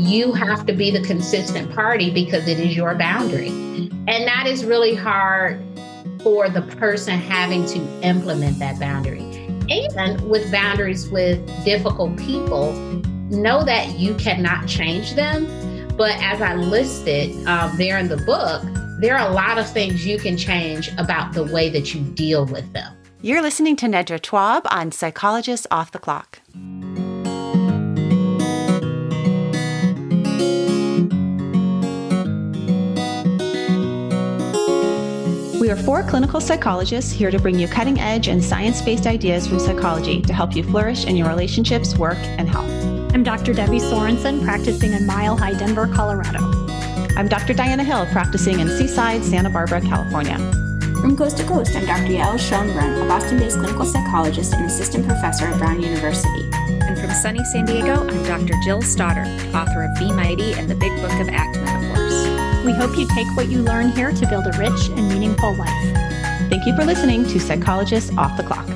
you have to be the consistent party because it is your boundary. And that is really hard for the person having to implement that boundary. And with boundaries with difficult people, know that you cannot change them. But as I listed there in the book, there are a lot of things you can change about the way that you deal with them. You're listening to Nedra Tawwab on Psychologists Off the Clock. We are 4 clinical psychologists here to bring you cutting-edge and science-based ideas from psychology to help you flourish in your relationships, work, and health. I'm Dr. Debbie Sorensen, practicing in Mile High, Denver, Colorado. I'm Dr. Diana Hill, practicing in Seaside, Santa Barbara, California. From Coast to Coast, I'm Dr. Yael Schoenbrunn, a Boston-based clinical psychologist and assistant professor at Brown University. And from sunny San Diego, I'm Dr. Jill Stoddard, author of Be Mighty and the Big Book of Act Metaphors. We hope you take what you learn here to build a rich and meaningful life. Thank you for listening to Psychologists Off the Clock.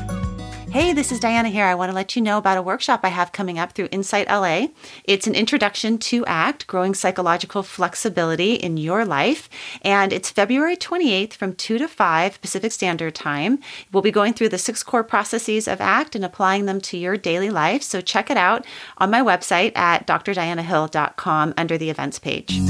Hey, this is Diana here. I want to let you know about a workshop I have coming up through Insight LA. It's an introduction to ACT, growing psychological flexibility in your life. And it's February 28th from 2 to 5 Pacific Standard Time. We'll be going through the 6 core processes of ACT and applying them to your daily life. So check it out on my website at drdianahill.com under the events page.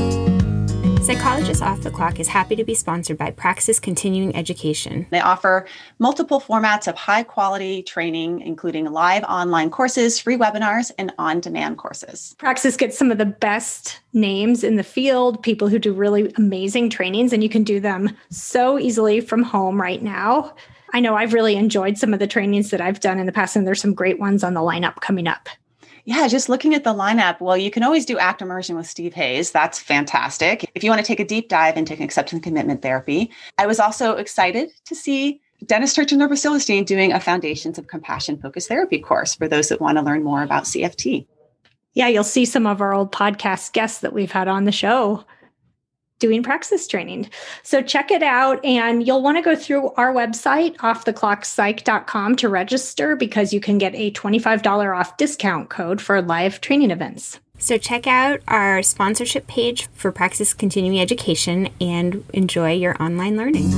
Psychologists Off the Clock is happy to be sponsored by Praxis Continuing Education. They offer multiple formats of high-quality training, including live online courses, free webinars, and on-demand courses. Praxis gets some of the best names in the field, people who do really amazing trainings, and you can do them so easily from home right now. I know I've really enjoyed some of the trainings that I've done in the past, and there's some great ones on the lineup coming up. Yeah, just looking at the lineup, well, you can always do ACT Immersion with Steve Hayes. That's fantastic. If you want to take a deep dive into acceptance and commitment therapy, I was also excited to see Dennis Turchin-Silverstein doing a Foundations of Compassion-focused therapy course for those that want to learn more about CFT. Yeah, you'll see some of our old podcast guests that we've had on the show doing Praxis training. So check it out, and you'll want to go through our website, offtheclockpsych.com, to register because you can get a $25 off discount code for live training events. So check out our sponsorship page for Praxis Continuing Education and enjoy your online learning.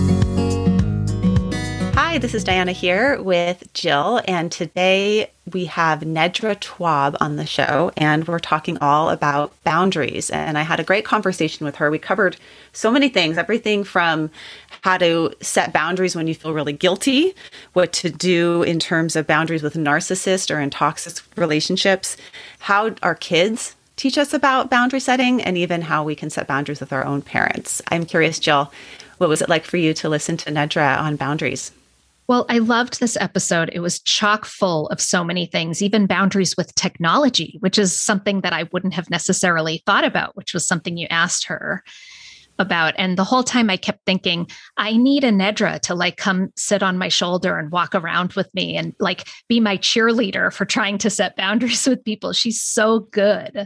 Hi, this is Diana here with Jill, and today we have Nedra Tawwab on the show, and we're talking all about boundaries. And I had a great conversation with her. We covered so many things, everything from how to set boundaries when you feel really guilty, what to do in terms of boundaries with narcissists or in toxic relationships, how our kids teach us about boundary setting, and even how we can set boundaries with our own parents. I'm curious, Jill, what was it like for you to listen to Nedra on boundaries? Well, I loved this episode. It was chock full of so many things, even boundaries with technology, which is something that I wouldn't have necessarily thought about, which was something you asked her about. And the whole time I kept thinking, I need a Nedra to come sit on my shoulder and walk around with me and be my cheerleader for trying to set boundaries with people. She's so good.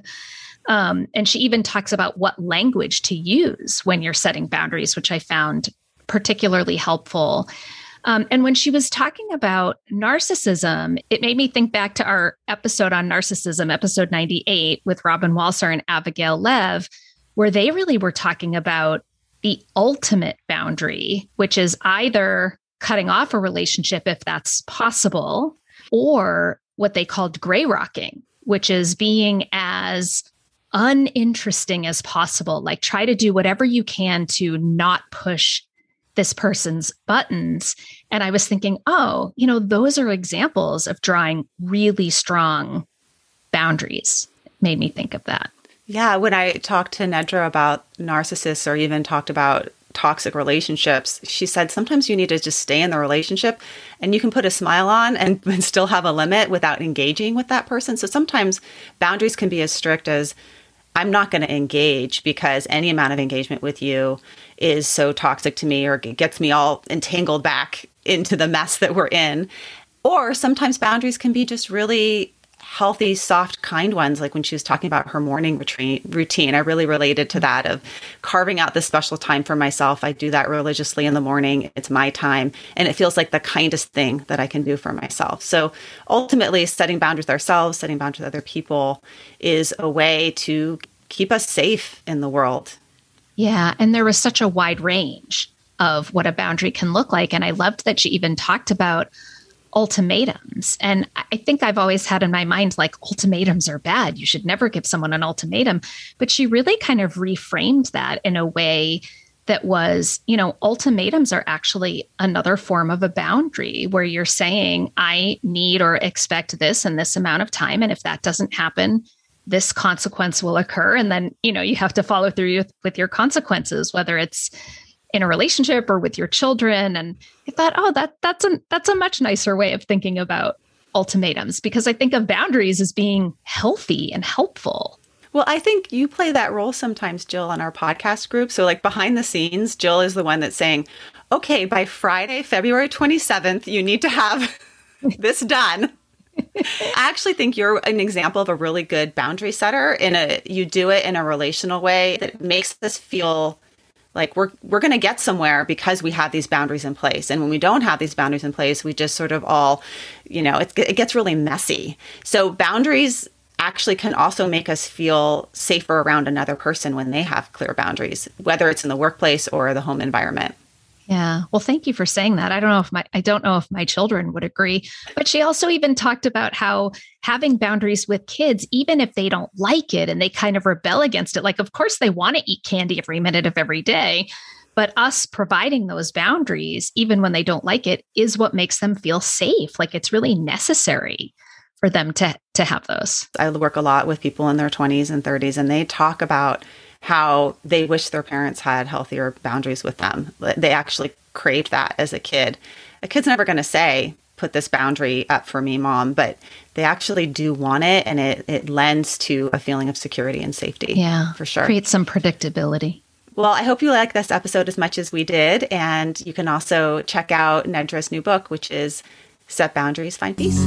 And she even talks about what language to use when you're setting boundaries, which I found particularly helpful. And when she was talking about narcissism, it made me think back to our episode on narcissism, episode 98, with Robin Walser and Abigail Lev, where they really were talking about the ultimate boundary, which is either cutting off a relationship if that's possible, or what they called gray rocking, which is being as uninteresting as possible. Try to do whatever you can to not push this person's buttons. And I was thinking, those are examples of drawing really strong boundaries. Made me think of that. Yeah, when I talked to Nedra about narcissists or even talked about toxic relationships, she said sometimes you need to just stay in the relationship and you can put a smile on and still have a limit without engaging with that person. So sometimes boundaries can be as strict as, I'm not going to engage because any amount of engagement with you is so toxic to me or gets me all entangled back into the mess that we're in. Or sometimes boundaries can be just really healthy, soft, kind ones. Like when she was talking about her morning routine, I really related to that of carving out this special time for myself. I do that religiously in the morning. It's my time. And it feels like the kindest thing that I can do for myself. So ultimately, setting boundaries with ourselves, setting boundaries with other people is a way to keep us safe in the world. Yeah. And there was such a wide range of what a boundary can look like. And I loved that she even talked about ultimatums. And I think I've always had in my mind, like, ultimatums are bad. You should never give someone an ultimatum. But she really kind of reframed that in a way that was, ultimatums are actually another form of a boundary where you're saying, I need or expect this in this amount of time. And if that doesn't happen, this consequence will occur. And then, you have to follow through with your consequences, whether it's in a relationship or with your children. And I thought, that's a much nicer way of thinking about ultimatums, because I think of boundaries as being healthy and helpful. Well, I think you play that role sometimes, Jill, on our podcast group. So like behind the scenes, Jill is the one that's saying, okay, by Friday, February 27th, you need to have this done. I actually think you're an example of a really good boundary setter. You do it in a relational way that makes us feel like we're going to get somewhere because we have these boundaries in place. And when we don't have these boundaries in place, we just sort of all, it gets really messy. So boundaries actually can also make us feel safer around another person when they have clear boundaries, whether it's in the workplace or the home environment. Yeah. Well, thank you for saying that. I don't know if my children would agree, but she also even talked about how having boundaries with kids, even if they don't like it and they kind of rebel against it, like, of course they want to eat candy every minute of every day, but us providing those boundaries, even when they don't like it, is what makes them feel safe. Like, it's really necessary for them to have those. I work a lot with people in their 20s and 30s, and they talk about how they wish their parents had healthier boundaries with them. They actually craved that as a kid. A kid's never going to say, put this boundary up for me, Mom, but they actually do want it. And it lends to a feeling of security and safety. Yeah, for sure. Create some predictability. Well, I hope you like this episode as much as we did. And you can also check out Nedra's new book, which is Set Boundaries, Find Peace.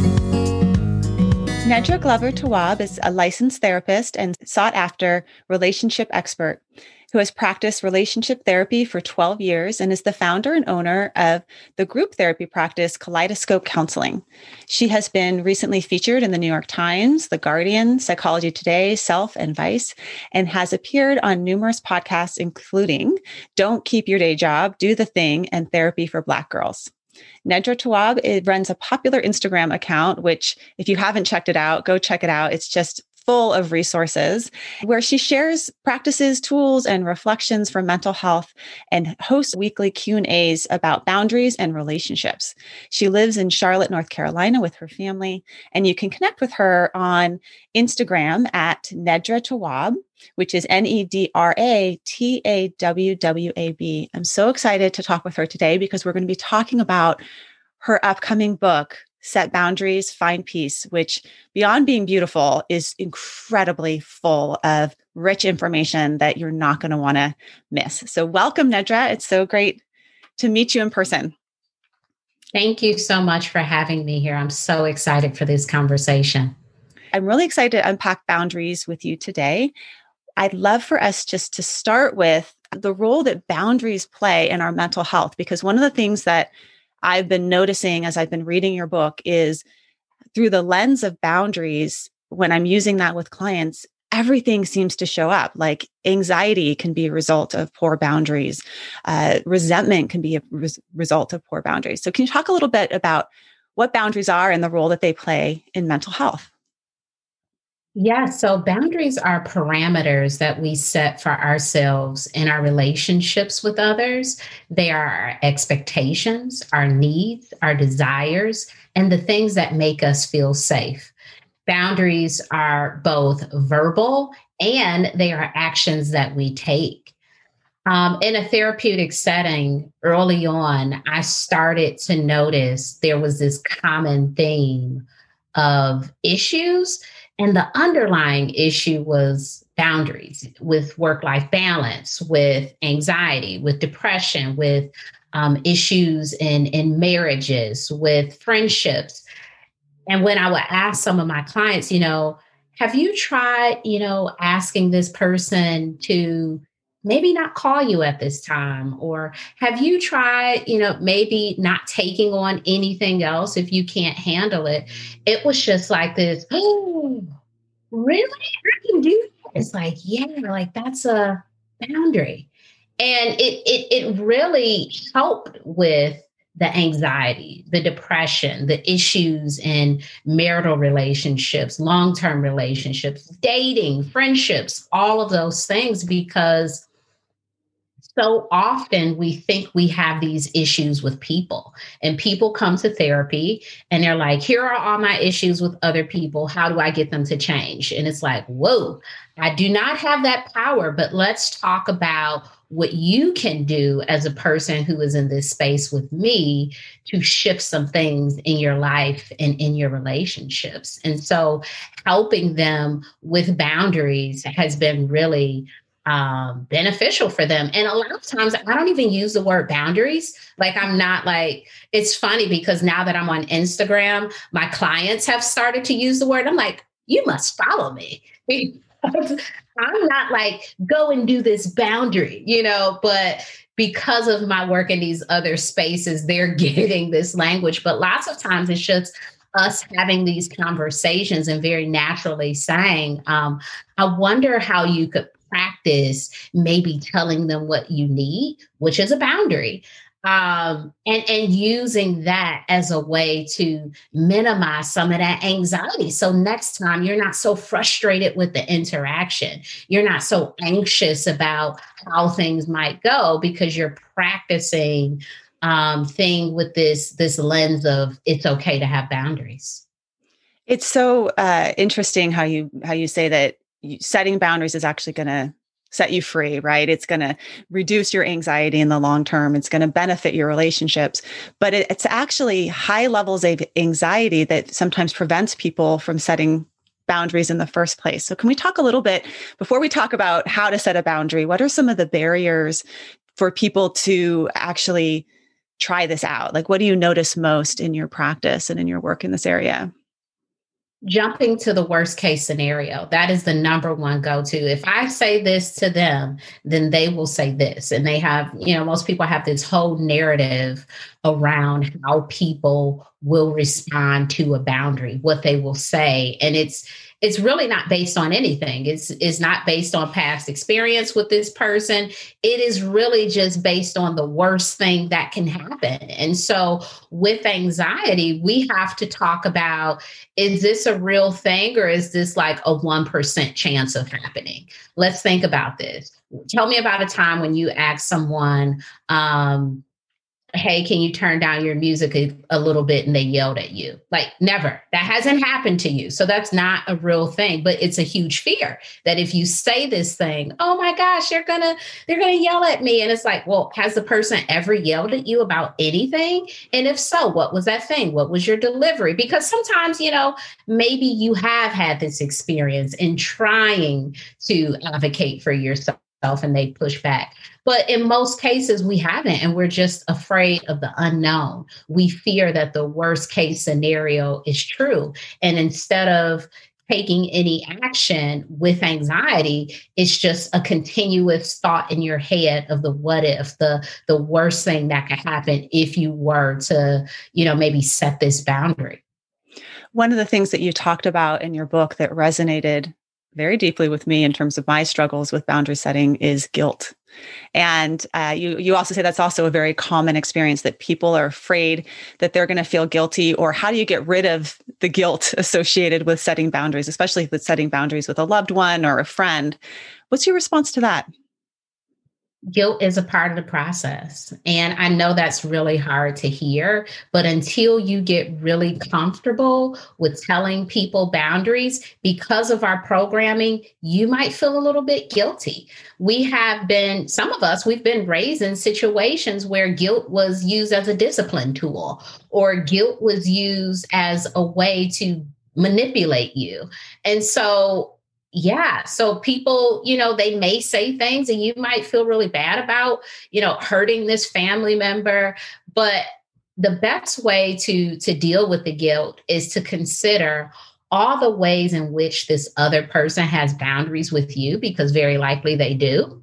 Nedra Glover Tawwab is a licensed therapist and sought-after relationship expert who has practiced relationship therapy for 12 years and is the founder and owner of the group therapy practice Kaleidoscope Counseling. She has been recently featured in the New York Times, The Guardian, Psychology Today, Self, and Vice, and has appeared on numerous podcasts, including Don't Keep Your Day Job, Do the Thing, and Therapy for Black Girls. Nedra Tawwab runs a popular Instagram account, which if you haven't checked it out, go check it out. It's just full of resources where she shares practices, tools, and reflections for mental health and hosts weekly Q&As about boundaries and relationships. She lives in Charlotte, North Carolina with her family, and you can connect with her on Instagram at Nedra Tawwab, which is NEDRATAWWAB. I'm so excited to talk with her today because we're going to be talking about her upcoming book, Set Boundaries, Find Peace, which beyond being beautiful is incredibly full of rich information that you're not going to want to miss. So welcome, Nedra. It's so great to meet you in person. Thank you so much for having me here. I'm so excited for this conversation. I'm really excited to unpack boundaries with you today. I'd love for us just to start with the role that boundaries play in our mental health, because one of the things that I've been noticing as I've been reading your book is through the lens of boundaries, when I'm using that with clients, everything seems to show up. Like anxiety can be a result of poor boundaries. Resentment can be a result of poor boundaries. So can you talk a little bit about what boundaries are and the role that they play in mental health? Yeah, so boundaries are parameters that we set for ourselves in our relationships with others. They are our expectations, our needs, our desires, and the things that make us feel safe. Boundaries are both verbal and they are actions that we take. In a therapeutic setting, early on, I started to notice there was this common theme of issues. And the underlying issue was boundaries with work-life balance, with anxiety, with depression, with issues in marriages, with friendships. And when I would ask some of my clients, have you tried, asking this person to maybe not call you at this time? Or have you tried, maybe not taking on anything else if you can't handle it? It was just like this, oh, really? I can do that? It's like, yeah, like that's a boundary. And it really helped with the anxiety, the depression, the issues in marital relationships, long-term relationships, dating, friendships, all of those things, because so often we think we have these issues with people, and people come to therapy and they're like, here are all my issues with other people. How do I get them to change? And it's like, whoa, I do not have that power, but let's talk about what you can do as a person who is in this space with me to shift some things in your life and in your relationships. And so helping them with boundaries has been really beneficial for them. And a lot of times I don't even use the word boundaries. Like, I'm not like, it's funny because now that I'm on Instagram, my clients have started to use the word. I'm like, you must follow me. I'm not like, go and do this boundary, but because of my work in these other spaces, they're getting this language. But lots of times it's just us having these conversations and very naturally saying, I wonder how you could practice maybe telling them what you need, which is a boundary, and using that as a way to minimize some of that anxiety. So next time you're not so frustrated with the interaction. You're not so anxious about how things might go because you're practicing thing with this lens of it's okay to have boundaries. It's so interesting how you say that setting boundaries is actually going to set you free, right? It's going to reduce your anxiety in the long term. It's going to benefit your relationships, but it's actually high levels of anxiety that sometimes prevents people from setting boundaries in the first place. So can we talk a little bit, before we talk about how to set a boundary, what are some of the barriers for people to actually try this out? Like, what do you notice most in your practice and in your work in this area? Jumping to the worst case scenario. That is the number one go-to. If I say this to them, then they will say this. And they have, most people have this whole narrative around how people will respond to a boundary, what they will say. And it's really not based on anything. It's not based on past experience with this person. It is really just based on the worst thing that can happen. And so with anxiety, we have to talk about, is this a real thing or is this like a 1% chance of happening? Let's think about this. Tell me about a time when you asked someone, hey, can you turn down your music a little bit? And they yelled at you. Like, never. That hasn't happened to you. So that's not a real thing, but it's a huge fear that if you say this thing, oh my gosh, they're gonna yell at me. And it's like, well, has the person ever yelled at you about anything? And if so, what was that thing? What was your delivery? Because sometimes, maybe you have had this experience in trying to advocate for yourself and they push back. But in most cases, we haven't, and we're just afraid of the unknown. We fear that the worst case scenario is true. And instead of taking any action with anxiety, it's just a continuous thought in your head of the what if, the worst thing that could happen if you were to, maybe set this boundary. One of the things that you talked about in your book that resonated very deeply with me in terms of my struggles with boundary setting is guilt. And you also say that's also a very common experience, that people are afraid that they're going to feel guilty. Or how do you get rid of the guilt associated with setting boundaries, especially with setting boundaries with a loved one or a friend? What's your response to that? Guilt is a part of the process. And I know that's really hard to hear, but until you get really comfortable with telling people boundaries, because of our programming, you might feel a little bit guilty. Some of us, we've been raised in situations where guilt was used as a discipline tool, or guilt was used as a way to manipulate you. And so people, they may say things and you might feel really bad about, hurting this family member, but the best way to deal with the guilt is to consider all the ways in which this other person has boundaries with you, because very likely they do,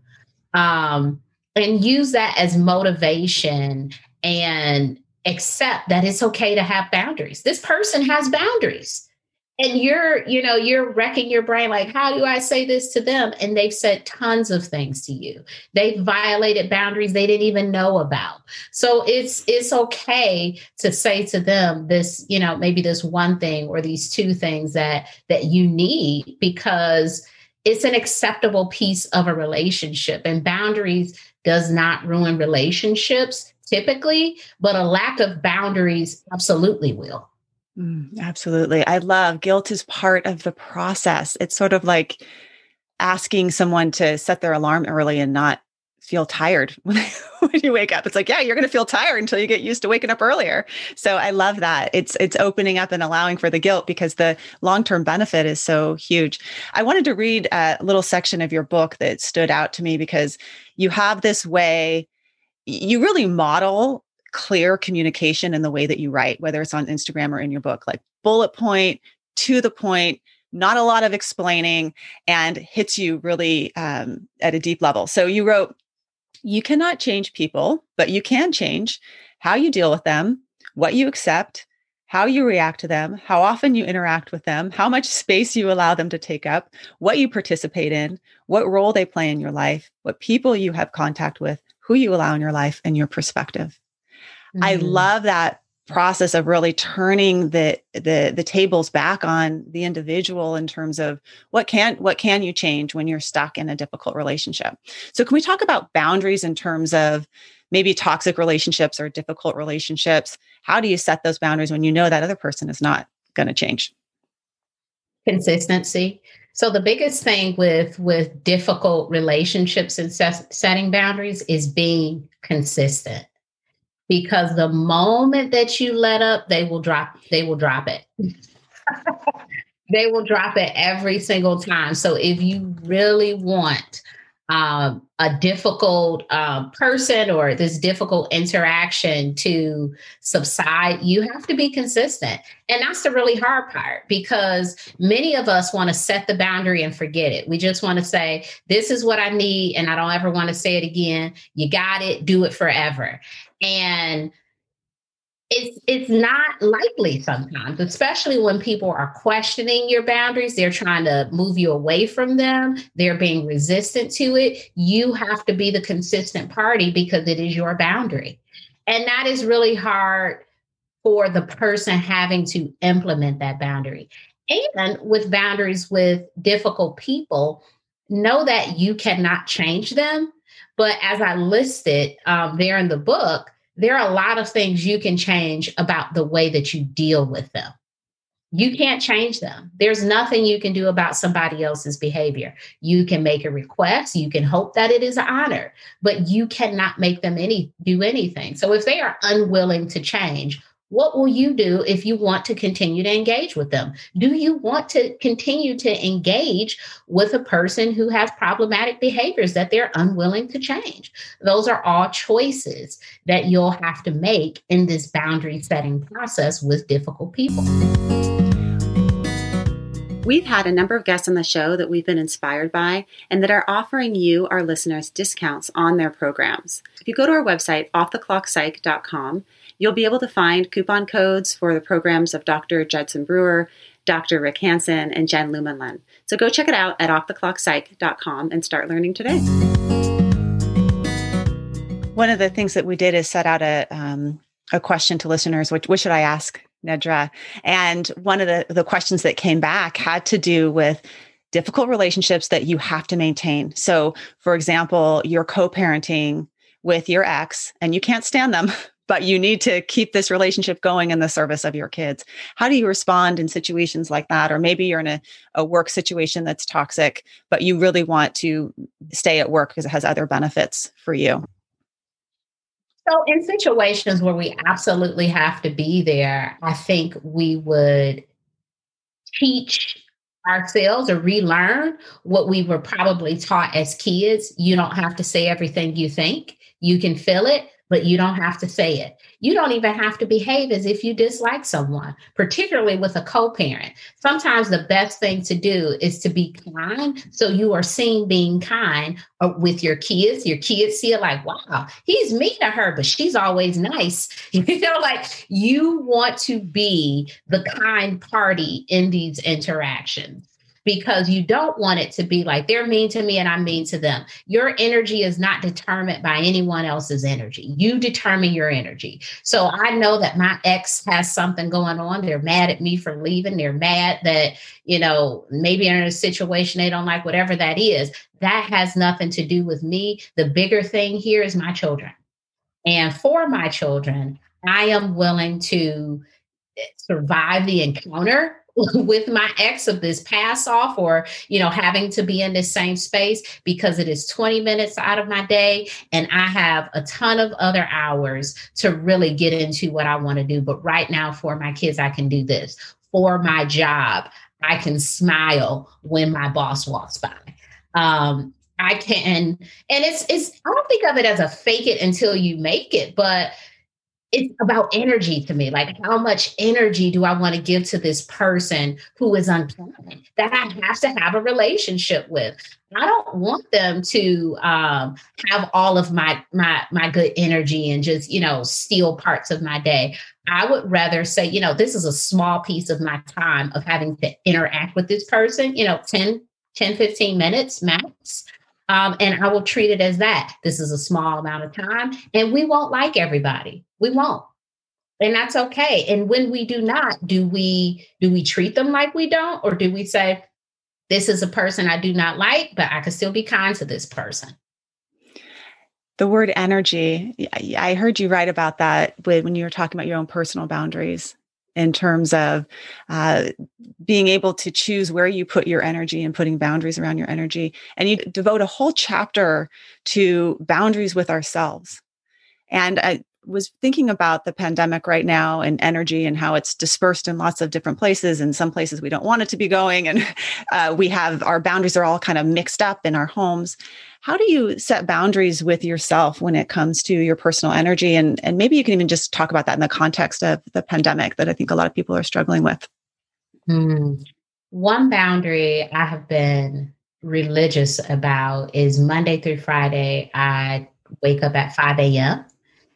and use that as motivation and accept that it's okay to have boundaries. This person has boundaries. And you're wrecking your brain. Like, how do I say this to them? And they've said tons of things to you. They've violated boundaries they didn't even know about. So it's okay to say to them this, maybe this one thing or these two things that you need, because it's an acceptable piece of a relationship. And boundaries does not ruin relationships typically, but a lack of boundaries absolutely will. Absolutely. I love guilt is part of the process. It's sort of like asking someone to set their alarm early and not feel tired when you wake up. It's like, yeah, you're going to feel tired until you get used to waking up earlier. So I love that. It's opening up and allowing for the guilt, because the long-term benefit is so huge. I wanted to read a little section of your book that stood out to me, because you have this way, you really model clear communication in the way that you write, whether it's on Instagram or in your book, like bullet point, to the point, not a lot of explaining, and hits you really at a deep level. So you wrote, you cannot change people, but you can change how you deal with them, what you accept, how you react to them, how often you interact with them, how much space you allow them to take up, what you participate in, what role they play in your life, what people you have contact with, who you allow in your life, and your perspective. I love that process of really turning the tables back on the individual in terms of what can you change when you're stuck in a difficult relationship. So can we talk about boundaries in terms of maybe toxic relationships or difficult relationships? How do you set those boundaries when you know that other person is not going to change? Consistency. So the biggest thing with difficult relationships and setting boundaries is being consistent. Because the moment that you let up, they will drop it. They will drop it every single time. So if you really want a difficult person or this difficult interaction to subside, you have to be consistent. And that's the really hard part, because many of us want to set the boundary and forget it. We just want to say, this is what I need, and I don't ever want to say it again. You got it. Do it forever. And it's not likely sometimes, especially when people are questioning your boundaries. They're trying to move you away from them. They're being resistant to it. You have to be the consistent party, because it is your boundary. And that is really hard for the person having to implement that boundary. And with boundaries with difficult people, know that you cannot change them. But as I listed there in the book, there are a lot of things you can change about the way that you deal with them. You can't change them. There's nothing you can do about somebody else's behavior. You can make a request. You can hope that it is honored, but you cannot make them do anything. So if they are unwilling to change, what will you do if you want to continue to engage with them? Do you want to continue to engage with a person who has problematic behaviors that they're unwilling to change? Those are all choices that you'll have to make in this boundary setting process with difficult people. We've had a number of guests on the show that we've been inspired by and that are offering you, our listeners, discounts on their programs. If you go to our website, offtheclockpsych.com, you'll be able to find coupon codes for the programs of Dr. Judson Brewer, Dr. Rick Hansen, and Jen Lumenlin. So go check it out at offtheclockpsych.com and start learning today. One of the things that we did is set out a question to listeners, what should I ask Nedra? And one of the questions that came back had to do with difficult relationships that you have to maintain. So, for example, you're co-parenting with your ex and you can't stand them, but you need to keep this relationship going in the service of your kids. How do you respond in situations like that? Or maybe you're in a work situation that's toxic, but you really want to stay at work because it has other benefits for you. So in situations where we absolutely have to be there, I think we would teach ourselves or relearn what we were probably taught as kids. You don't have to say everything you think. You can feel it, but you don't have to say it. You don't even have to behave as if you dislike someone, particularly with a co-parent. Sometimes the best thing to do is to be kind. So you are seen being kind with your kids. Your kids see it like, wow, he's mean to her, but she's always nice. Like you want to be the kind party in these interactions, because you don't want it to be like they're mean to me and I'm mean to them. Your energy is not determined by anyone else's energy. You determine your energy. So I know that my ex has something going on. They're mad at me for leaving. They're mad that, maybe they're in a situation they don't like, whatever that is. That has nothing to do with me. The bigger thing here is my children. And for my children, I am willing to survive the encounter with my ex of this pass off or, having to be in the same space, because it is 20 minutes out of my day and I have a ton of other hours to really get into what I want to do. But right now for my kids, I can do this. For my job, I can smile when my boss walks by. I can, and it's, I don't think of it as a fake it until you make it, but it's about energy to me. Like, how much energy do I want to give to this person who is unkind, that I have to have a relationship with? I don't want them to have all of my good energy and just, steal parts of my day. I would rather say, this is a small piece of my time of having to interact with this person, 10, 15 minutes max. And I will treat it as that. This is a small amount of time, and we won't like everybody. We won't. And that's okay. And when we do not, do we treat them like we don't? Or do we say, this is a person I do not like, but I can still be kind to this person? The word energy, I heard you write about that when you were talking about your own personal boundaries, in terms of being able to choose where you put your energy and putting boundaries around your energy. And you devote a whole chapter to boundaries with ourselves. And I was thinking about the pandemic right now and energy and how it's dispersed in lots of different places. And some places we don't want it to be going. And we have our boundaries are all kind of mixed up in our homes. How do you set boundaries with yourself when it comes to your personal energy? And maybe you can even just talk about that in the context of the pandemic that I think a lot of people are struggling with. One boundary I have been religious about is Monday through Friday, I wake up at 5 a.m.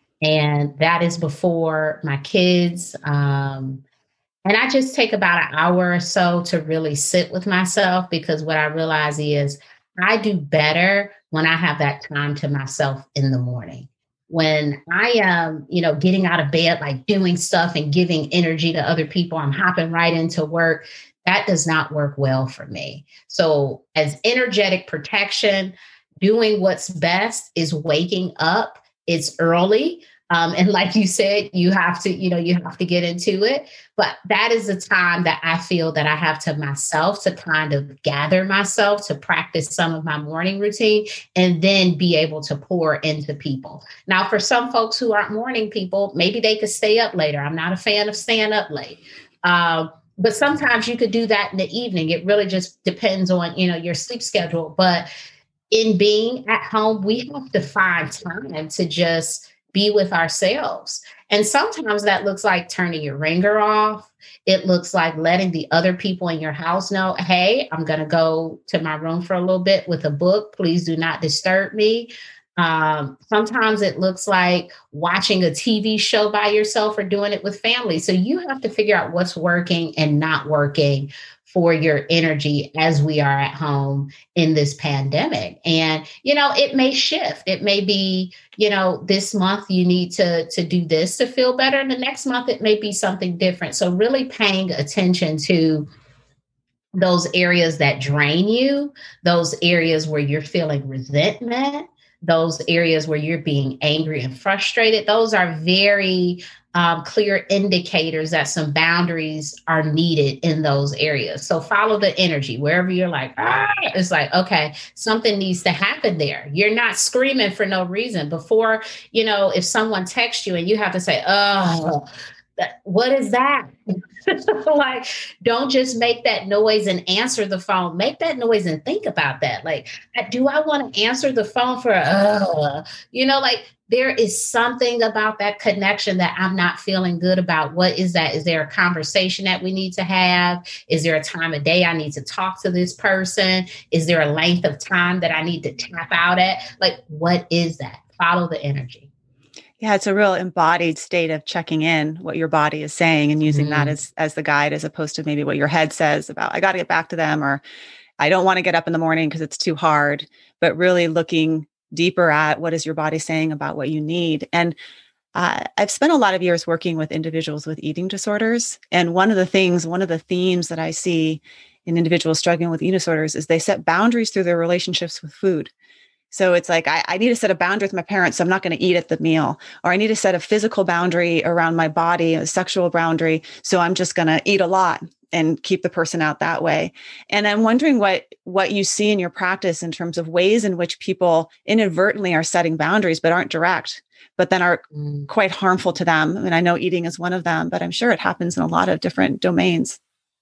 And that is before my kids. And I just take about an hour or so to really sit with myself, because what I realize is I do better when I have that time to myself in the morning. When I am, getting out of bed, like doing stuff and giving energy to other people, I'm hopping right into work. That does not work well for me. So as energetic protection, doing what's best is waking up. It's early. And like you said, you have to get into it. But that is the time that I feel that I have to myself to kind of gather myself to practice some of my morning routine and then be able to pour into people. Now, for some folks who aren't morning people, maybe they could stay up later. I'm not a fan of staying up late. But sometimes you could do that in the evening. It really just depends on, your sleep schedule. But in being at home, we have to find time to just be with ourselves. And sometimes that looks like turning your ringer off. It looks like letting the other people in your house know, hey, I'm going to go to my room for a little bit with a book. Please do not disturb me. Sometimes it looks like watching a TV show by yourself or doing it with family. So you have to figure out what's working and not working for your energy as we are at home in this pandemic. And, it may shift. It may be, this month you need to do this to feel better. And the next month it may be something different. So really paying attention to those areas that drain you, those areas where you're feeling resentment, those areas where you're being angry and frustrated. Those are very clear indicators that some boundaries are needed in those areas. So follow the energy wherever you're like, it's like, okay, something needs to happen there. You're not screaming for no reason. Before, if someone texts you and you have to say, What is that? Like, don't just make that noise and answer the phone. Make that noise and think about that. Like, do I want to answer the phone for, like there is something about that connection that I'm not feeling good about. What is that? Is there a conversation that we need to have? Is there a time of day I need to talk to this person? Is there a length of time that I need to tap out at? Like, what is that? Follow the energy. Yeah, it's a real embodied state of checking in what your body is saying and using that as the guide, as opposed to maybe what your head says about, I got to get back to them, or I don't want to get up in the morning because it's too hard, but really looking deeper at what is your body saying about what you need. And I've spent a lot of years working with individuals with eating disorders. And one of the themes that I see in individuals struggling with eating disorders is they set boundaries through their relationships with food. So it's like, I need to set a boundary with my parents, so I'm not going to eat at the meal. Or I need to set a physical boundary around my body, a sexual boundary, so I'm just going to eat a lot and keep the person out that way. And I'm wondering what you see in your practice in terms of ways in which people inadvertently are setting boundaries, but aren't direct, but then are quite harmful to them. I mean, I know eating is one of them, but I'm sure it happens in a lot of different domains.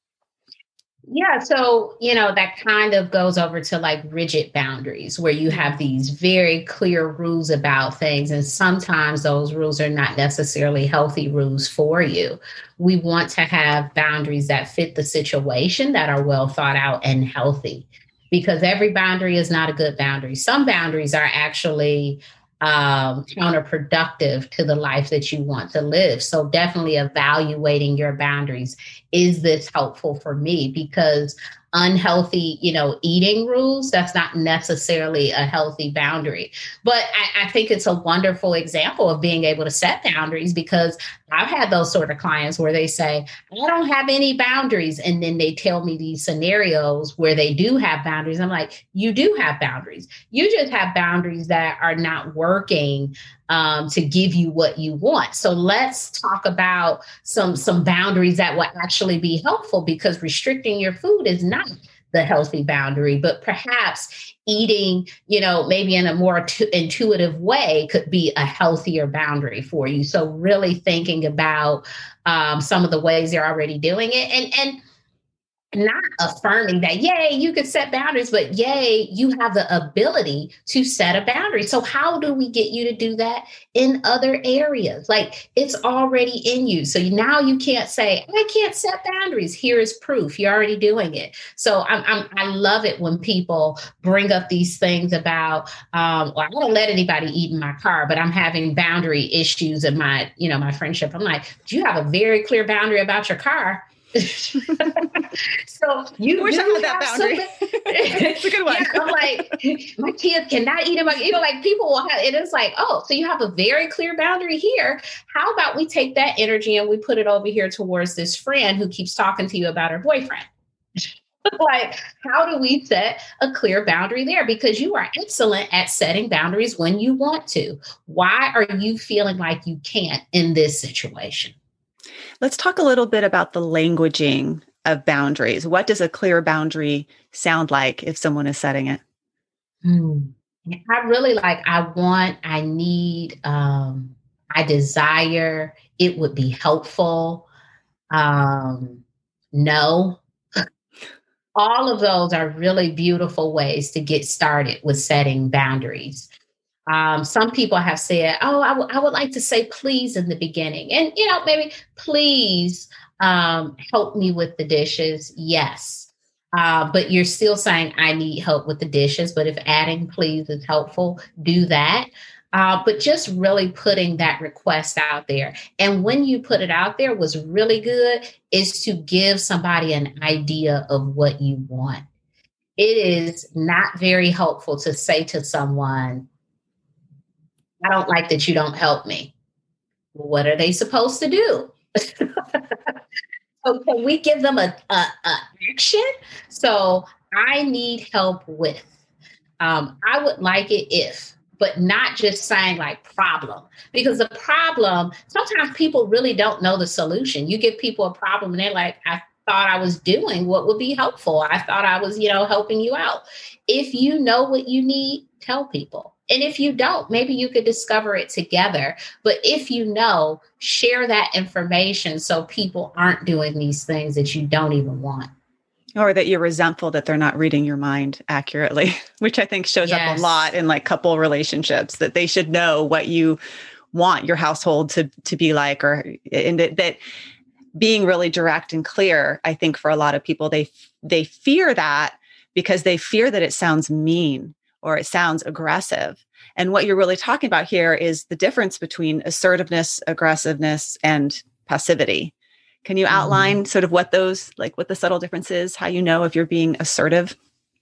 Yeah. So, that kind of goes over to like rigid boundaries where you have these very clear rules about things. And sometimes those rules are not necessarily healthy rules for you. We want to have boundaries that fit the situation, that are well thought out and healthy, because every boundary is not a good boundary. Some boundaries are actually counterproductive to the life that you want to live. So definitely evaluating your boundaries. Is this helpful for me? Because unhealthy, eating rules, that's not necessarily a healthy boundary. But I think it's a wonderful example of being able to set boundaries, because I've had those sort of clients where they say, I don't have any boundaries. And then they tell me these scenarios where they do have boundaries. I'm like, you do have boundaries. You just have boundaries that are not working to give you what you want. So let's talk about some boundaries that will actually be helpful, because restricting your food is not the healthy boundary, but perhaps eating, maybe in a more intuitive way could be a healthier boundary for you. So really thinking about some of the ways you're already doing it, and not affirming that, yay, you could set boundaries, but yay, you have the ability to set a boundary. So how do we get you to do that in other areas? Like, it's already in you. So now you can't say, I can't set boundaries. Here is proof. You're already doing it. So I love it when people bring up these things about, I don't let anybody eat in my car, but I'm having boundary issues in my, my friendship. I'm like, do you have a very clear boundary about your car? So you wish I had that boundary. It's a good one. Yeah, I'm like, my kids cannot eat in my, like people will have, it is like, oh, so you have a very clear boundary here. How about we take that energy and we put it over here towards this friend who keeps talking to you about her boyfriend? Like, how do we set a clear boundary there? Because you are excellent at setting boundaries when you want to. Why are you feeling like you can't in this situation? Let's talk a little bit about the languaging of boundaries. What does a clear boundary sound like if someone is setting it? I really like, I want, I need, I desire, it would be helpful. No. All of those are really beautiful ways to get started with setting boundaries. Some people have said, oh, I would like to say please in the beginning. And, maybe please help me with the dishes. Yes. But you're still saying I need help with the dishes. But if adding please is helpful, do that. But just really putting that request out there. And when you put it out there, what's really good is to give somebody an idea of what you want. It is not very helpful to say to someone, I don't like that you don't help me. What are they supposed to do? So can we give them a action? So I need help with. I would like it if, but not just saying like problem, because the problem, sometimes people really don't know the solution. You give people a problem and they're like, I thought I was doing what would be helpful. I thought I was, helping you out. If you know what you need, tell people. And if you don't, maybe you could discover it together. But if you know, share that information so people aren't doing these things that you don't even want. Or that you're resentful that they're not reading your mind accurately, which I think shows up a lot in like couple relationships, that they should know what you want your household to be like, and that being really direct and clear. I think for a lot of people, they fear that because they fear that it sounds mean or it sounds aggressive. And what you're really talking about here is the difference between assertiveness, aggressiveness, and passivity. Can you outline sort of what the subtle difference is, how you know if you're being assertive?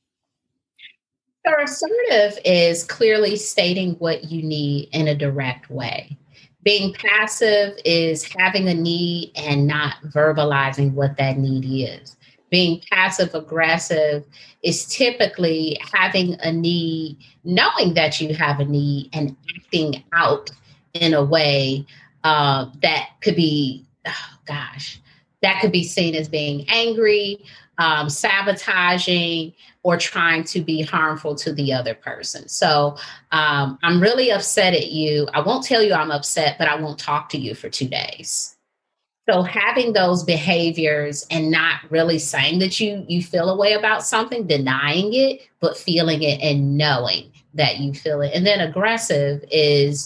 So assertive is clearly stating what you need in a direct way. Being passive is having a need and not verbalizing what that need is. Being passive aggressive is typically having a need, knowing that you have a need and acting out in a way that could be, that could be seen as being angry, sabotaging, or trying to be harmful to the other person. So I'm really upset at you. I won't tell you I'm upset, but I won't talk to you for 2 days. So having those behaviors and not really saying that you feel a way about something, denying it, but feeling it and knowing that you feel it. And then aggressive is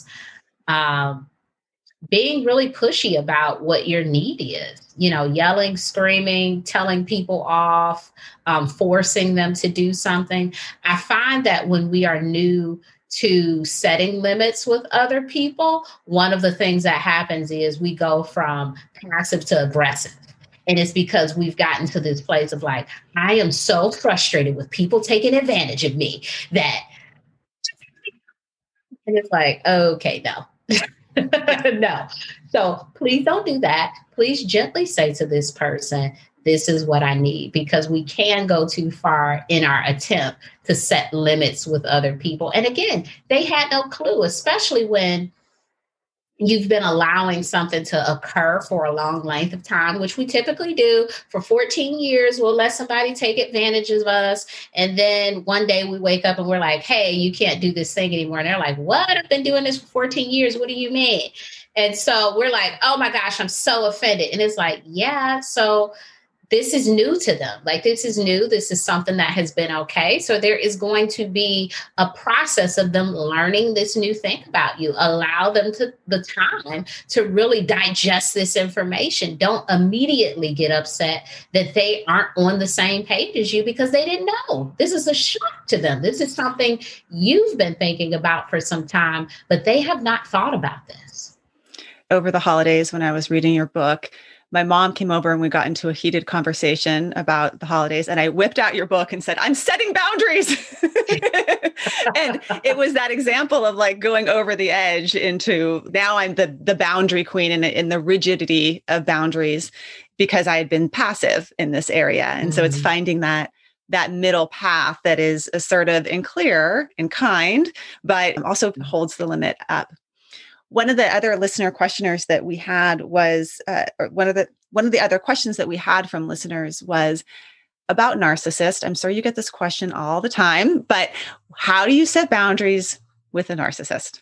being really pushy about what your need is, yelling, screaming, telling people off, forcing them to do something. I find that when we are new to setting limits with other people, one of the things that happens is we go from passive to aggressive. And it's because we've gotten to this place of like, I am so frustrated with people taking advantage of me that, and it's like, okay, no. No. So please don't do that. Please gently say to this person, this is what I need, because we can go too far in our attempt to set limits with other people. And again, they had no clue, especially when you've been allowing something to occur for a long length of time, which we typically do. For 14 years, we'll let somebody take advantage of us. And then one day we wake up and we're like, hey, you can't do this thing anymore. And they're like, what? I've been doing this for 14 years. What do you mean? And so we're like, oh my gosh, I'm so offended. And it's like, yeah, so this is new to them. Like, this is new. This is something that has been okay. So there is going to be a process of them learning this new thing about you. Allow them the time to really digest this information. Don't immediately get upset that they aren't on the same page as you because they didn't know. This is a shock to them. This is something you've been thinking about for some time, but they have not thought about this. Over the holidays, when I was reading your book, my mom came over and we got into a heated conversation about the holidays, and I whipped out your book and said, I'm setting boundaries. And it was that example of like going over the edge into, now I'm the boundary queen in the rigidity of boundaries because I had been passive in this area. And so it's finding that middle path that is assertive and clear and kind, but also holds the limit up. One of the other listener questioners that we had was, one of the other questions that we had from listeners was about narcissists. I'm sure you get this question all the time, but how do you set boundaries with a narcissist?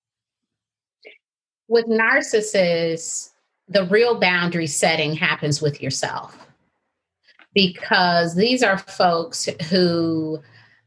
With narcissists, the real boundary setting happens with yourself, because these are folks who,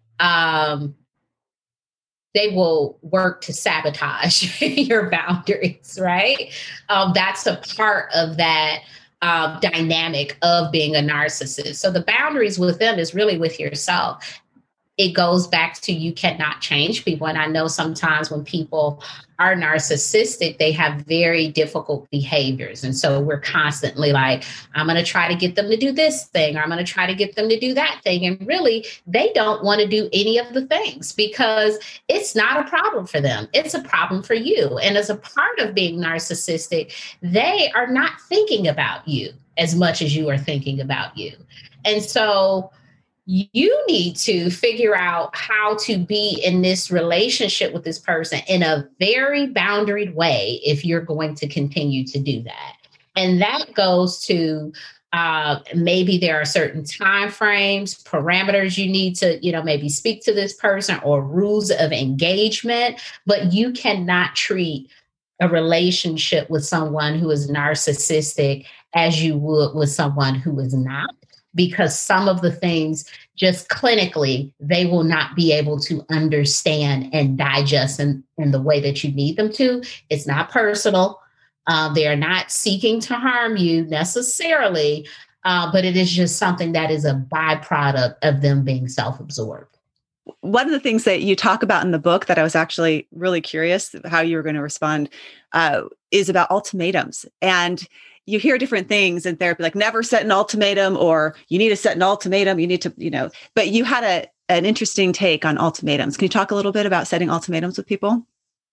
they will work to sabotage your boundaries, right? That's a part of that dynamic of being a narcissist. So the boundaries with them is really with yourself. It goes back to, you cannot change people. And I know sometimes when people are narcissistic, they have very difficult behaviors. And so we're constantly like, I'm going to try to get them to do this thing, or I'm going to try to get them to do that thing. And really, they don't want to do any of the things because it's not a problem for them. It's a problem for you. And as a part of being narcissistic, they are not thinking about you as much as you are thinking about you. And so you need to figure out how to be in this relationship with this person in a very boundaried way if you're going to continue to do that. And that goes to Maybe there are certain time frames, parameters you need to, maybe speak to this person, or rules of engagement, but you cannot treat a relationship with someone who is narcissistic as you would with someone who is not, because some of the things just clinically, they will not be able to understand and digest in the way that you need them to. It's not personal. They are not seeking to harm you necessarily, but it is just something that is a byproduct of them being self-absorbed. One of the things that you talk about in the book that I was actually really curious how you were going to respond is about ultimatums. And you hear different things in therapy, like never set an ultimatum, or you need to set an ultimatum, you need to, but you had an interesting take on ultimatums. Can you talk a little bit about setting ultimatums with people?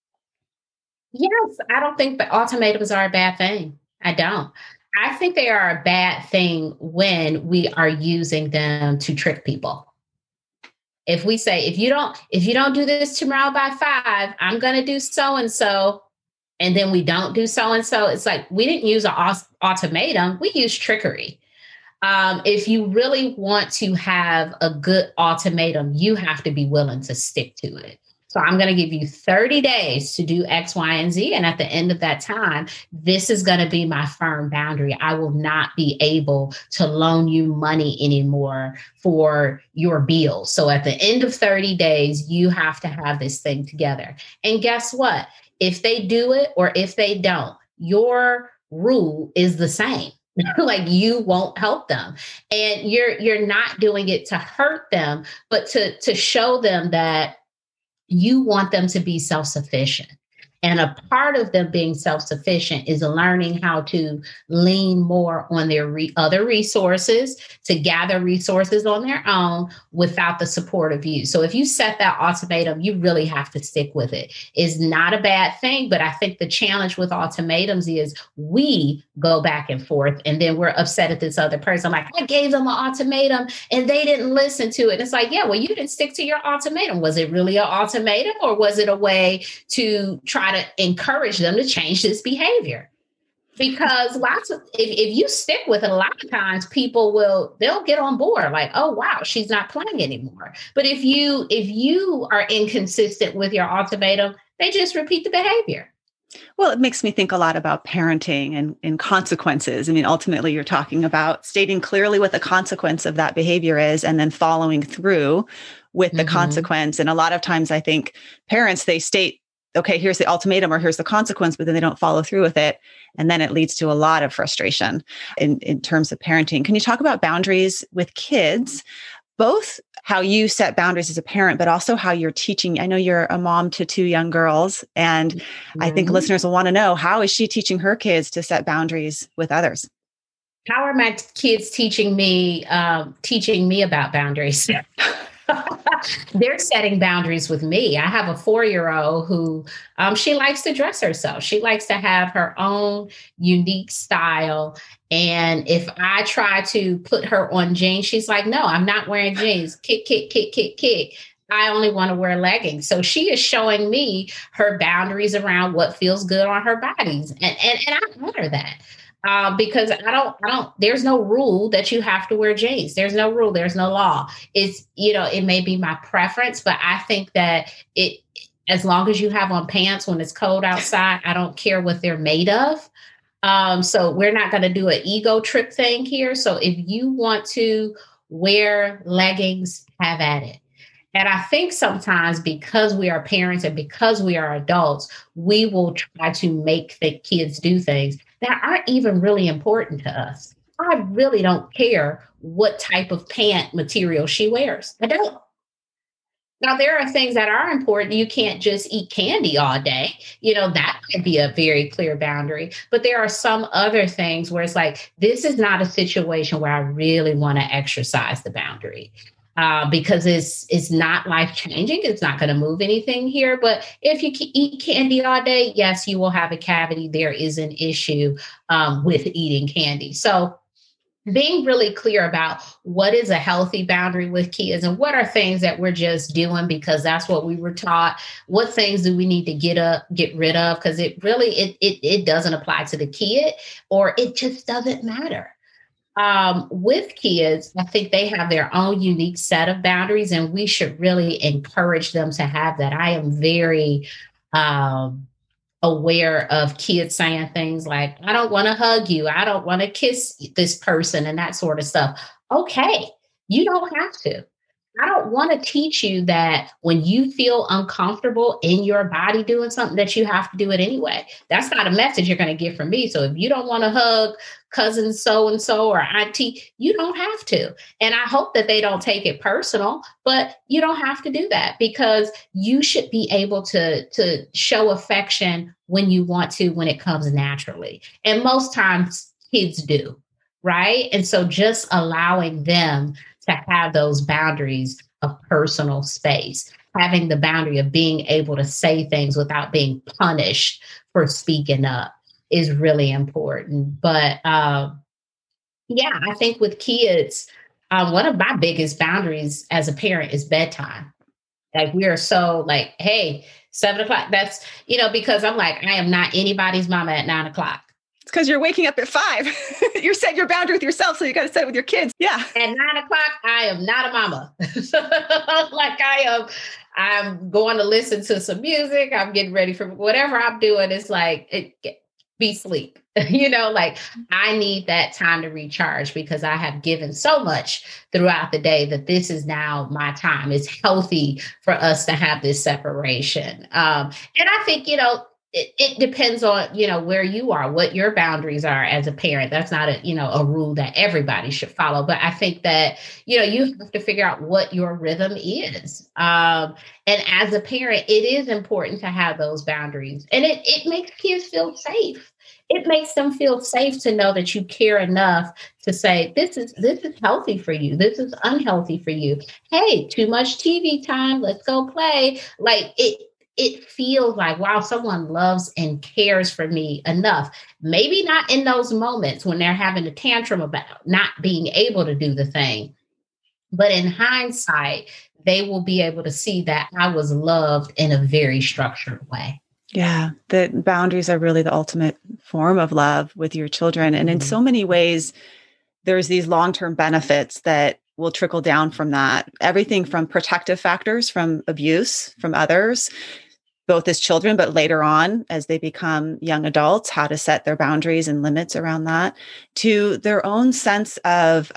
Yes, I don't think that ultimatums are a bad thing. I don't. I think they are a bad thing when we are using them to trick people. If we say, if you don't do this tomorrow by 5, I'm going to do so-and-so, and then we don't do so-and-so, it's like we didn't use an ultimatum, we used trickery. If you really want to have a good ultimatum, you have to be willing to stick to it. So I'm going to give you 30 days to do X, Y, and Z. And at the end of that time, this is going to be my firm boundary. I will not be able to loan you money anymore for your bills. So at the end of 30 days, you have to have this thing together. And guess what? If they do it or if they don't, your rule is the same. Like you won't help them. And you're not doing it to hurt them, but to show them that you want them to be self-sufficient. And a part of them being self-sufficient is learning how to lean more on their other resources, to gather resources on their own without the support of you. So if you set that ultimatum, you really have to stick with it. It's not a bad thing, but I think the challenge with ultimatums is we go back and forth, and then we're upset at this other person. Like, I gave them an ultimatum and they didn't listen to it. It's like, yeah, well, you didn't stick to your ultimatum. Was it really an ultimatum, or was it a way to try to encourage them to change this behavior? Because if you stick with it, a lot of times they'll get on board like, oh, wow, she's not playing anymore. But if you are inconsistent with your ultimatum, they just repeat the behavior. Well, it makes me think a lot about parenting and consequences. I mean, ultimately, you're talking about stating clearly what the consequence of that behavior is and then following through with the consequence. And a lot of times I think parents, they state, okay, here's the ultimatum or here's the consequence, but then they don't follow through with it. And then it leads to a lot of frustration in terms of parenting. Can you talk about boundaries with kids, both how you set boundaries as a parent, but also how you're teaching? I know you're a mom to 2 young girls, and I think listeners will want to know, how is she teaching her kids to set boundaries with others? How are my kids teaching me about boundaries? They're setting boundaries with me. I have a 4-year-old who she likes to dress herself. She likes to have her own unique style. And if I try to put her on jeans, she's like, no, I'm not wearing jeans. Kick, kick, kick, kick, kick. I only want to wear leggings. So she is showing me her boundaries around what feels good on her bodies. And I honor that. Because there's no rule that you have to wear jeans. There's no rule. There's no law. It's, it may be my preference, but I think that as long as you have on pants when it's cold outside, I don't care what they're made of. So we're not going to do an ego trip thing here. So if you want to wear leggings, have at it. And I think sometimes because we are parents and because we are adults, we will try to make the kids do things that aren't even really important to us. I really don't care what type of pant material she wears. I don't. Now, there are things that are important. You can't just eat candy all day. That could be a very clear boundary. But there are some other things where it's like, this is not a situation where I really want to exercise the boundary. Because it's not life-changing. It's not going to move anything here. But if you eat candy all day, yes, you will have a cavity. There is an issue with eating candy. So being really clear about what is a healthy boundary with kids and what are things that we're just doing because that's what we were taught. What things do we need to get rid of? Because it really, it doesn't apply to the kid, or it just doesn't matter. With kids, I think they have their own unique set of boundaries, and we should really encourage them to have that. I am very aware of kids saying things like, I don't want to hug you. I don't want to kiss this person and that sort of stuff. Okay, you don't have to. I don't want to teach you that when you feel uncomfortable in your body doing something that you have to do it anyway. That's not a message you're going to get from me. So if you don't want to hug cousin so-and-so or auntie, you don't have to. And I hope that they don't take it personal, but you don't have to do that, because you should be able to show affection when you want to, when it comes naturally. And most times kids do, right? And so just allowing them to have those boundaries of personal space, having the boundary of being able to say things without being punished for speaking up is really important. But I think with kids, one of my biggest boundaries as a parent is bedtime. Like, we are so like, hey, 7:00, that's, because I'm like, I am not anybody's mama at 9:00. It's because you're waking up at 5. You set your boundary with yourself, so you got to set it with your kids. Yeah. At 9:00, I am not a mama. Like, I'm going to listen to some music. I'm getting ready for whatever I'm doing. It's like, be sleep. Like, I need that time to recharge, because I have given so much throughout the day that this is now my time. It's healthy for us to have this separation. And I think, it depends on, where you are, what your boundaries are as a parent. That's not a rule that everybody should follow. But I think that, you have to figure out what your rhythm is. And as a parent, it is important to have those boundaries. And it makes kids feel safe. It makes them feel safe to know that you care enough to say, this is healthy for you. This is unhealthy for you. Hey, too much TV time. Let's go play. Like, it feels like, wow, someone loves and cares for me enough. Maybe not in those moments when they're having a tantrum about not being able to do the thing. But in hindsight, they will be able to see that I was loved in a very structured way. Yeah, the boundaries are really the ultimate form of love with your children. And in so many ways, there's these long-term benefits that will trickle down from that. Everything from protective factors, from abuse from others, both as children, but later on as they become young adults, how to set their boundaries and limits around that, to their own sense of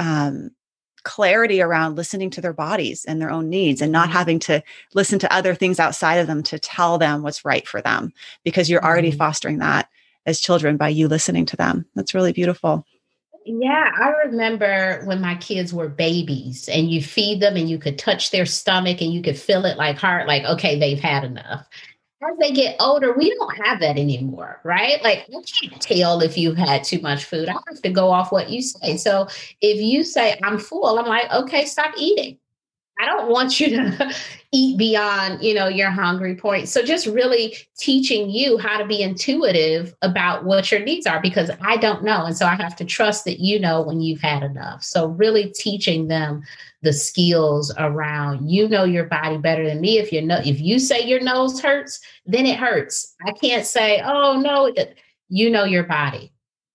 clarity around listening to their bodies and their own needs, and not having to listen to other things outside of them to tell them what's right for them, because you're already fostering that as children by you listening to them. That's really beautiful. Yeah, I remember when my kids were babies and you feed them and you could touch their stomach and you could feel it like heart, like, okay, they've had enough. As they get older, we don't have that anymore, right? Like, I can't tell if you've had too much food. I have to go off what you say. So if you say, I'm full, I'm like, okay, stop eating. I don't want you to eat beyond, your hungry point. So just really teaching you how to be intuitive about what your needs are, because I don't know. And so I have to trust that you know when you've had enough. So really teaching them the skills around, your body better than me. If you say your nose hurts, then it hurts. I can't say, oh no, your body.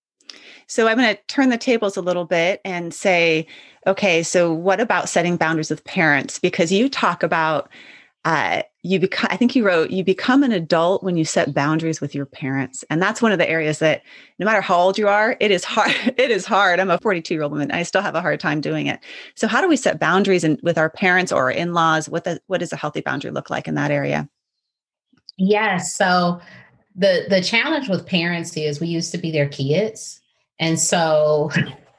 So I'm going to turn the tables a little bit and say, okay, so what about setting boundaries with parents? Because you talk about, I think you wrote, you become an adult when you set boundaries with your parents. And that's one of the areas that no matter how old you are, it is hard. It is hard. I'm a 42-year-old woman. I still have a hard time doing it. So how do we set boundaries with our parents or our in-laws? What does a healthy boundary look like in that area? Yes. So the challenge with parents is we used to be their kids. And so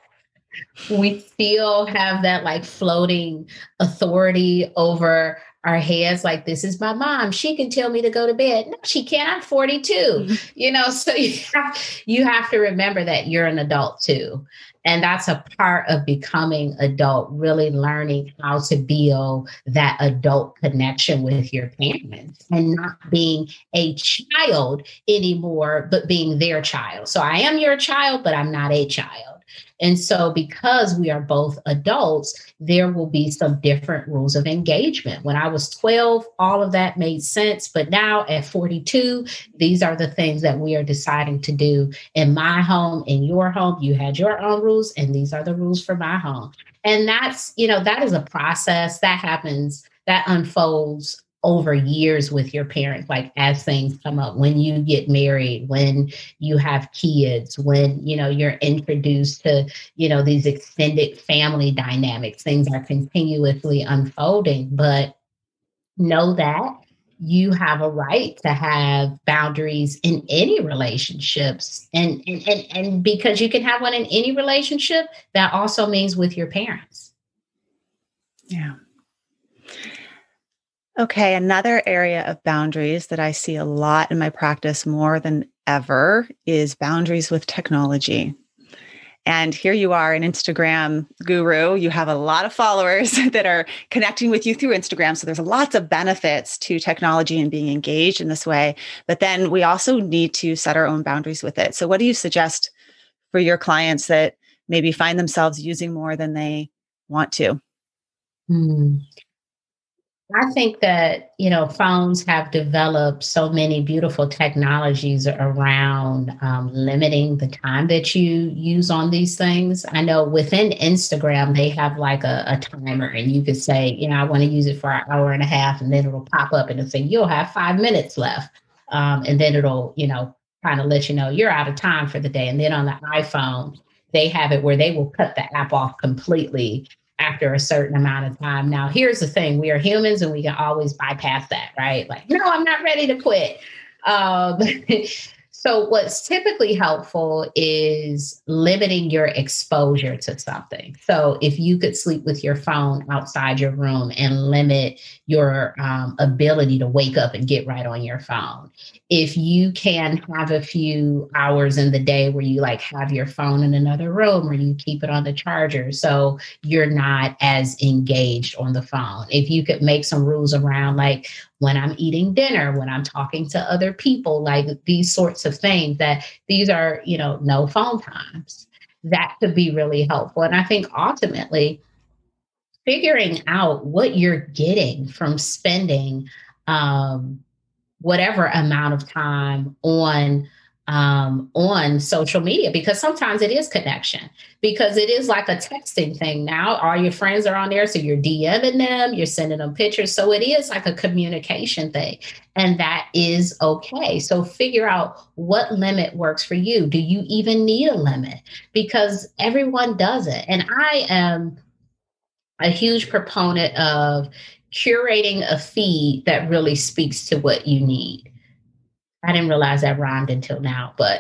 we still have that like floating authority over our heads. Like, this is my mom. She can tell me to go to bed. No, she can't. I'm 42, so you have to remember that you're an adult too. And that's a part of becoming adult, really learning how to build that adult connection with your parents and not being a child anymore, but being their child. So I am your child, but I'm not a child. And so because we are both adults, there will be some different rules of engagement. When I was 12, all of that made sense. But now at 42, these are the things that we are deciding to do in my home, in your home. You had your own rules, and these are the rules for my home. And that's, that is a process that happens, that unfolds over years with your parents, like as things come up, when you get married, when you have kids, when, you're introduced to, these extended family dynamics, things are continuously unfolding. But know that you have a right to have boundaries in any relationships. And because you can have one in any relationship, that also means with your parents. Yeah. Okay, another area of boundaries that I see a lot in my practice more than ever is boundaries with technology. And here you are, an Instagram guru. You have a lot of followers that are connecting with you through Instagram. So there's lots of benefits to technology and being engaged in this way. But then we also need to set our own boundaries with it. So what do you suggest for your clients that maybe find themselves using more than they want to? I think that, phones have developed so many beautiful technologies around limiting the time that you use on these things. I know within Instagram, they have like a timer, and you could say, I want to use it for an hour and a half, and then it'll pop up and it'll say, you'll have 5 minutes left. And then it'll, kind of let you know you're out of time for the day. And then on the iPhone, they have it where they will cut the app off completely after a certain amount of time. Now, here's the thing. We are humans and we can always bypass that, right? Like, no, I'm not ready to quit. So what's typically helpful is limiting your exposure to something. So if you could sleep with your phone outside your room and limit your ability to wake up and get right on your phone. If you can have a few hours in the day where you have your phone in another room, or you keep it on the charger so you're not as engaged on the phone. If you could make some rules around when I'm eating dinner, when I'm talking to other people, these sorts of things, that these are, no phone times. That could be really helpful. And I think ultimately figuring out what you're getting from spending whatever amount of time on social media, because sometimes it is connection, because it is like a texting thing now. All your friends are on there, so you're DMing them, you're sending them pictures. So it is like a communication thing, and that is okay. So figure out what limit works for you. Do you even need a limit? Because everyone does it. And I am a huge proponent of curating a feed that really speaks to what you need. I didn't realize that rhymed until now, but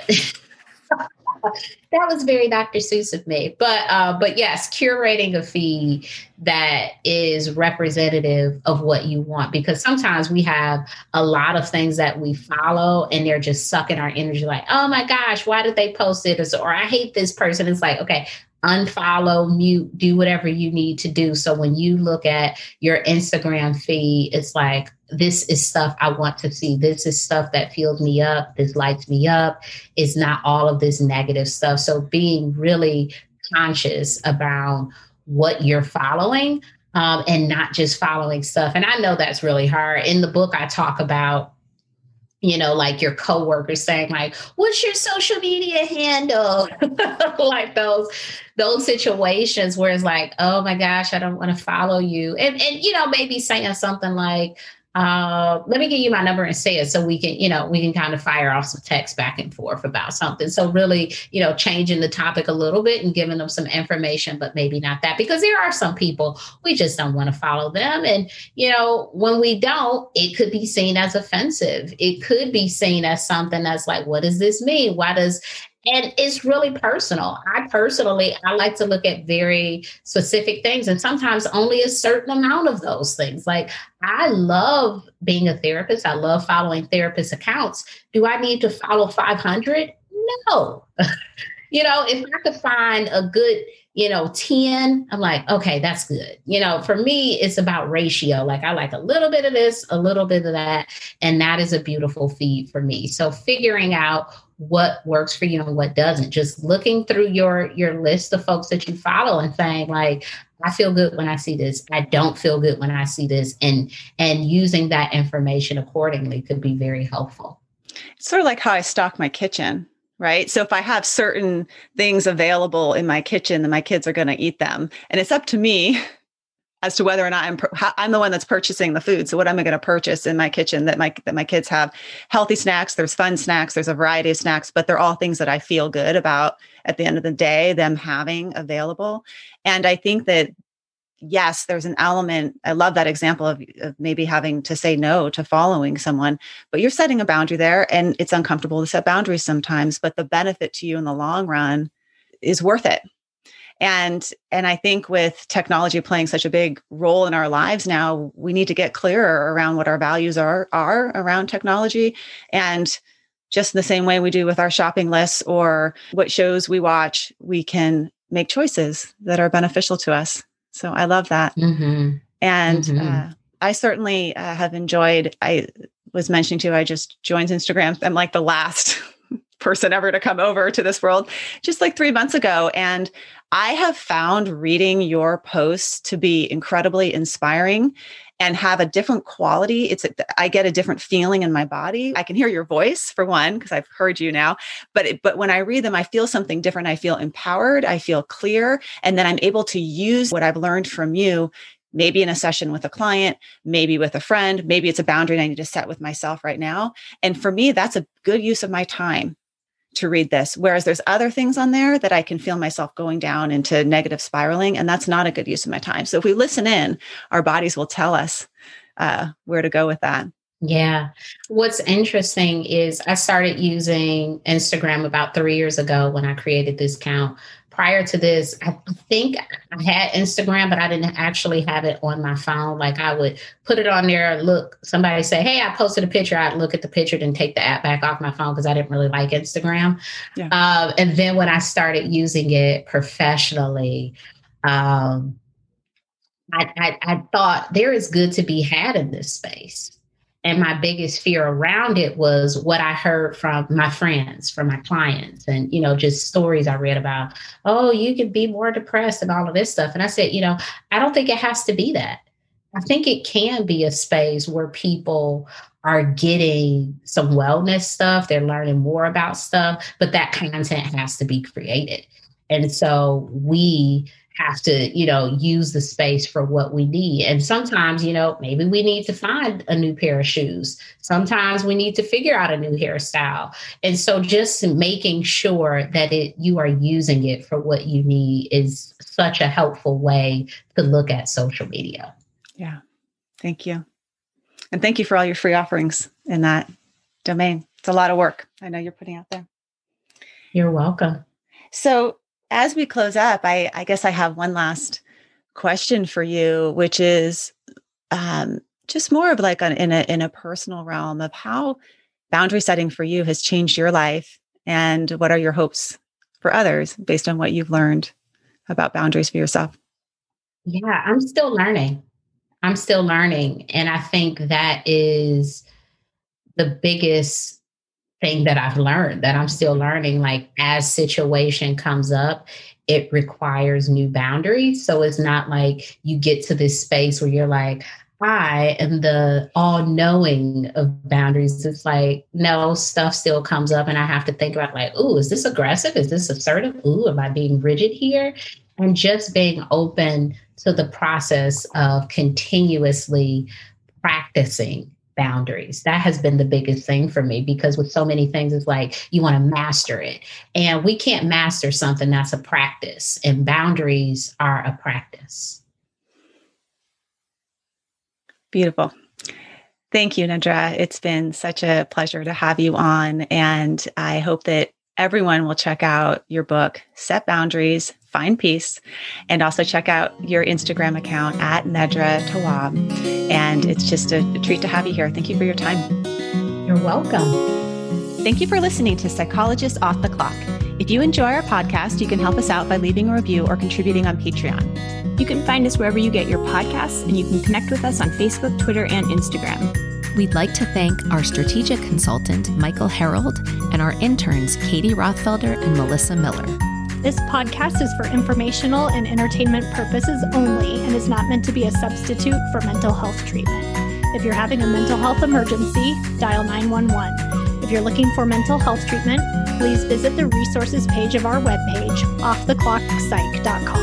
that was very Dr. Seuss of me. But yes, curating a feed that is representative of what you want, because sometimes we have a lot of things that we follow and they're just sucking our energy. Like, oh my gosh, why did they post it? Or I hate this person. It's like, okay, unfollow, mute, do whatever you need to do. So when you look at your Instagram feed, it's like, this is stuff I want to see. This is stuff that fills me up. This lights me up. It's not all of this negative stuff. So being really conscious about what you're following and not just following stuff. And I know that's really hard. In the book, I talk about, your coworkers saying what's your social media handle? Like those situations where it's like, oh my gosh, I don't want to follow you. And maybe saying something like, let me give you my number and say it so we can kind of fire off some text back and forth about something. So really, changing the topic a little bit and giving them some information, but maybe not that, because there are some people we just don't want to follow them. And, when we don't, it could be seen as offensive. It could be seen as something that's like, what does this mean? And it's really personal. I like to look at very specific things, and sometimes only a certain amount of those things. Like, I love being a therapist. I love following therapist accounts. Do I need to follow 500? No. If I could find a good, 10, I'm like, okay, that's good. For me, it's about ratio. Like, I like a little bit of this, a little bit of that. And that is a beautiful feed for me. So figuring out what works for you and what doesn't. Just looking through your list of folks that you follow and saying like, I feel good when I see this. I don't feel good when I see this. And using that information accordingly could be very helpful. It's sort of like how I stock my kitchen, right? So if I have certain things available in my kitchen, then my kids are going to eat them. And it's up to me as to whether or not I'm the one that's purchasing the food. So what am I going to purchase in my kitchen that my kids have? Healthy snacks, there's fun snacks, there's a variety of snacks, but they're all things that I feel good about at the end of the day, them having available. And I think that, yes, there's an element. I love that example of maybe having to say no to following someone, but you're setting a boundary there, and it's uncomfortable to set boundaries sometimes, but the benefit to you in the long run is worth it. And I think with technology playing such a big role in our lives now, we need to get clearer around what our values are around technology. And just the same way we do with our shopping lists or what shows we watch, we can make choices that are beneficial to us. So I love that. Mm-hmm. And I certainly have enjoyed, I was mentioning to you, I just joined Instagram. I'm like the last person ever to come over to this world, just like 3 months ago. And I have found reading your posts to be incredibly inspiring and have a different quality. I get a different feeling in my body. I can hear your voice for one, because I've heard you now, but when I read them, I feel something different. I feel empowered. I feel clear. And then I'm able to use what I've learned from you, maybe in a session with a client, maybe with a friend, maybe it's a boundary I need to set with myself right now. And for me, that's a good use of my time to read this. Whereas there's other things on there that I can feel myself going down into negative spiraling, and that's not a good use of my time. So if we listen in, our bodies will tell us where to go with that. Yeah. What's interesting is I started using Instagram about 3 years ago when I created this account. Prior to this, I think I had Instagram, but I didn't actually have it on my phone. Like I would put it on there, look, somebody say, hey, I posted a picture. I'd look at the picture, then take the app back off my phone because I didn't really like Instagram. Yeah. And then when I started using it professionally, I thought there is good to be had in this space. And my biggest fear around it was what I heard from my friends, from my clients, and, just stories I read about, oh, you could be more depressed and all of this stuff. And I said, I don't think it has to be that. I think it can be a space where people are getting some wellness stuff. They're learning more about stuff, but that content has to be created. And so we have to, use the space for what we need. And sometimes, maybe we need to find a new pair of shoes. Sometimes we need to figure out a new hairstyle. And so just making sure that you are using it for what you need is such a helpful way to look at social media. Yeah. Thank you. And thank you for all your free offerings in that domain. It's a lot of work I know you're putting out there. You're welcome. So as we close up, I guess I have one last question for you, which is just more of like in a personal realm of how boundary setting for you has changed your life, and what are your hopes for others based on what you've learned about boundaries for yourself? Yeah, I'm still learning. And I think that is the biggest thing that I've learned, that I'm still learning. Like as situation comes up, it requires new boundaries. So it's not like you get to this space where you're like, I am the all-knowing of boundaries. It's like, no, stuff still comes up and I have to think about like, ooh, is this aggressive? Is this assertive? Ooh, am I being rigid here? And just being open to the process of continuously practicing boundaries. That has been the biggest thing for me, because with so many things, it's like you want to master it. And we can't master something that's a practice, and boundaries are a practice. Beautiful. Thank you, Nedra. It's been such a pleasure to have you on. And I hope that everyone will check out your book, Set Boundaries, Find Peace, and also check out your Instagram account at Nedra Tawwab. And it's just a treat to have you here. Thank you for your time. You're welcome. Thank you for listening to Psychologist Off the Clock. If you enjoy our podcast, you can help us out by leaving a review or contributing on Patreon. You can find us wherever you get your podcasts, and you can connect with us on Facebook, Twitter, and Instagram. We'd like to thank our strategic consultant, Michael Harold, and our interns, Katie Rothfelder and Melissa Miller. This podcast is for informational and entertainment purposes only and is not meant to be a substitute for mental health treatment. If you're having a mental health emergency, dial 911. If you're looking for mental health treatment, please visit the resources page of our webpage, offtheclockpsych.com.